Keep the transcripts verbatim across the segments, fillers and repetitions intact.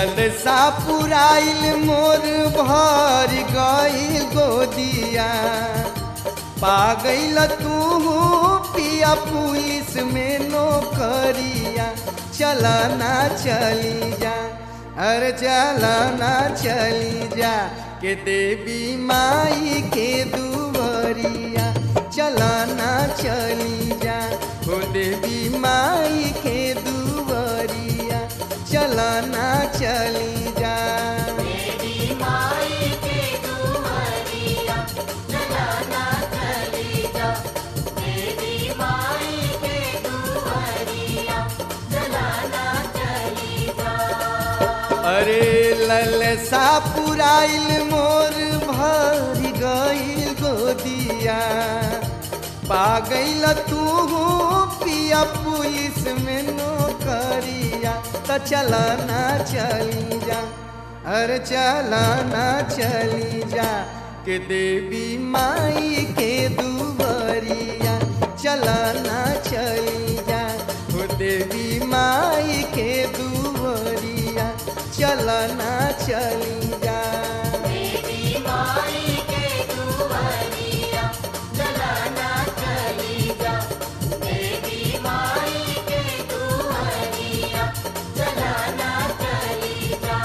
ललसा पुराइल मोर भर गइल गोदिया पा गइल तू पिया पुलिस में नौकरिया चला ना चली जा अरे चला ना चली जा के देवी माई के दुवरिया चला ना चली जा हो देवी माई के दुवरिया चला ना चली जा देवी माई के दुवरिया चला ना चली जा देवी माई के दुवरिया चला ना चली जा अरे ललसा पुराइल मोर भर गइल गोदिया पा गइल तू पिया पुलिस में नौकरिया त चला ना चली जा अरे चला ना चली जा के देवी माई के दुवरिया चला ना चली जा हो देवी माई के दुवरिया चला ना चली जा देवी माई के दुवरिया चला ना चली जा देवी माई के दुवरिया चला ना चली जा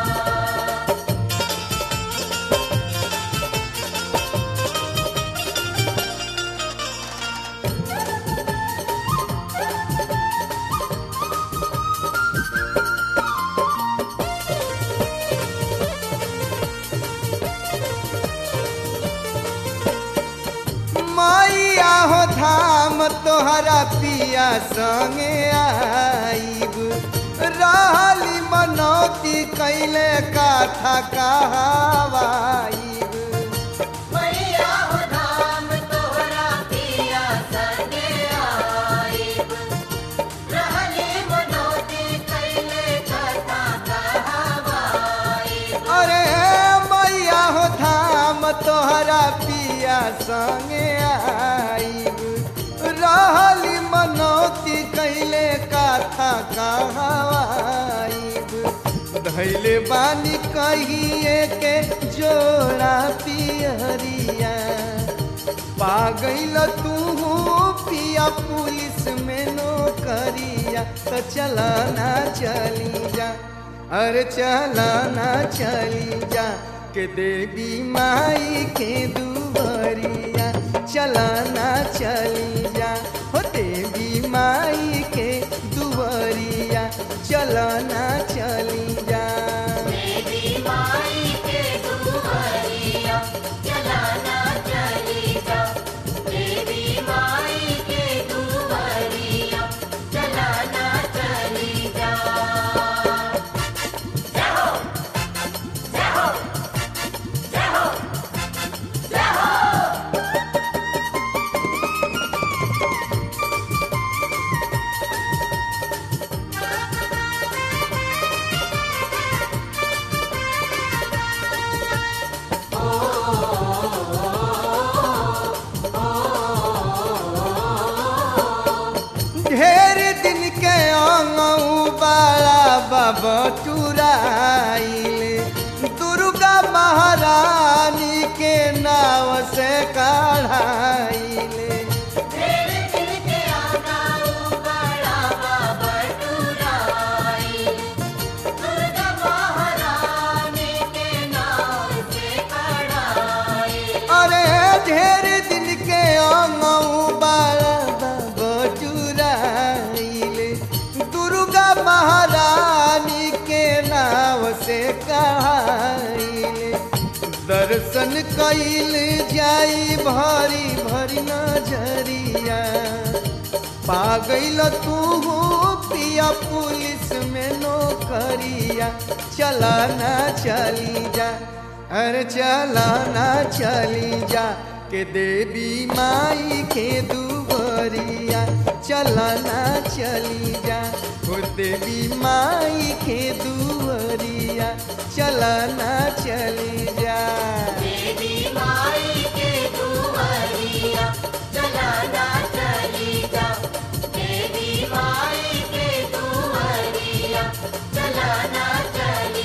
मैया हो धाम तोहरा पिया संगे आईब रहली मनौती कैले काथा कहावाईब मैया हो धाम तोहरा पिया संगे आईब रहली मनौती कैले कथा कहावाईब अरे मैया हो धाम तोहरा पिया संगे आईब रहली मनौती कैले काथा कहावाईब धैले बानी कहिए के जोड़ा पियरिया पा गइल तू पिया पुलिस में नौकरिया तो चला ना चली जा अरे चला ना चली जा के देवी माई के दुवरिया चला ना चली जा हो देवी माई के दुवरिया चला ना चली जा देवी माई के दुवरिया चला ना चली जा देवी माई के दुवरिया चला ना चली जा जय हो जय हो जय हो जय हो ढेर दिन के आंगऊ बाला बाबा चुराइल दुर्गा महारानी के नाव से काढ़ाइल तेरे दिल के आगाऊ बड़ा बाबा टुराई दुर्गा महारानी के नाम से कढ़ाई अरे ढेर दिन के आंगऊ बाला बाबा चुराइल दुर्गा महारानी के नाव से कढ़ाइल दर्शन कैल जाई भरी भरी नजरिया पा गइल तू पिया पुलिस में नौकरिया चला ना चली जा अरे चला ना चली जा के देवी माई के दुवरिया चला ना चली जा हो देवी माई के दुवरिया चला ना चली जा देवी माई के दुवरिया चला ना चली जा देवी माई के दुवरिया चला ना चली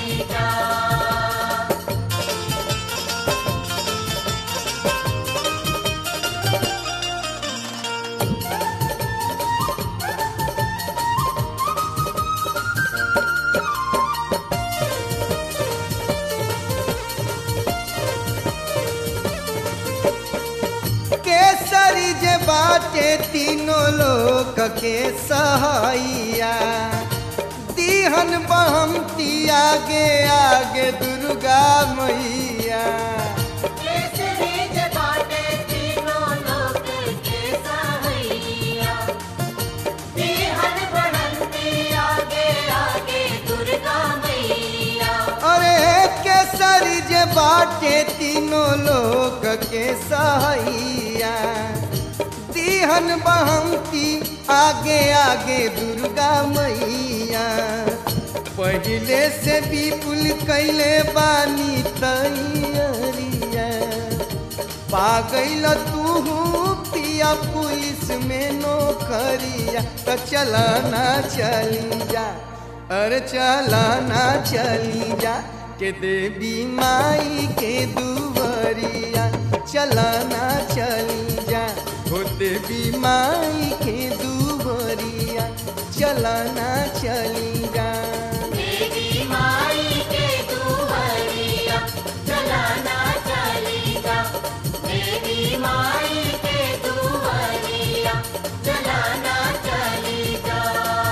तीनों लोक के सहाइया दीहन बहमती आगे आगे दुर्गा मैया केसरी जे बाटे तीनों लोक के सहाइया दीहन बढ़ंती आगे आगे दुर्गा मैया अरे केसरी जे बाटे तीनों लोक के सहाइया दीहन बहमती आगे आगे दुर्गा मैया पहले से विपुल कैले बानी तैयारिया पा गइल तू पिया पुलिस में नौकरिया तो चलाना चली जा अरे चलाना चली जा के देवी माई के दुवरिया चलाना चली जा हो देवी माई के दुवरिया चलाना चली जा देवी माई के दुवरिया चलाना चली जा देवी माई के दुवरिया चलाना चली जा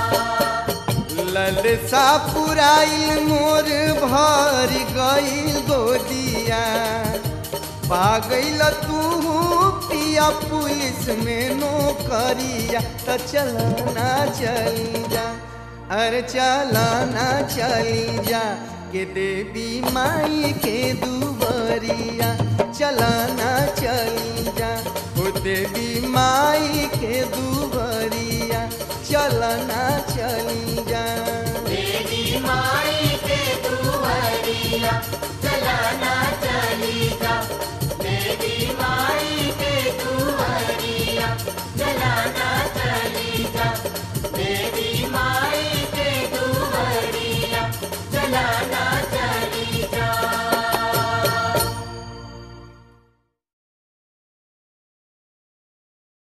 ललसा पुराइल मोर भर गइल गोदिया पा गइल तू पिया पुलिस में नौकरिया तो चलाना चली जा अरे चलाना चली जा के देवी माई के दू